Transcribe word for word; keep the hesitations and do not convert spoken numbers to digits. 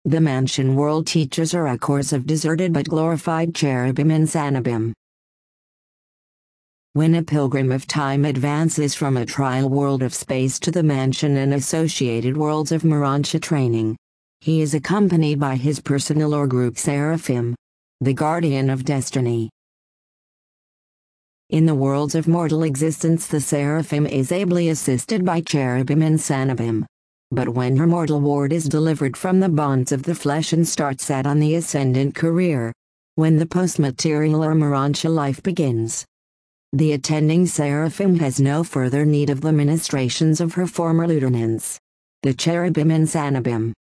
The Mansion World teaches her a course of deserted but glorified cherubim and Sanabim. When a pilgrim of time advances from a trial world of space to the mansion and associated worlds of Morontia training, he is accompanied by his personal or group seraphim, the guardian of destiny. In the worlds of mortal existence, the seraphim is ably assisted by cherubim and Sanabim. But when her mortal ward is delivered from the bonds of the flesh and starts out on the ascendant career, when the post-material or Morontia life begins, the attending seraphim has no further need of the ministrations of her former lieutenants, the cherubim and Sanabim.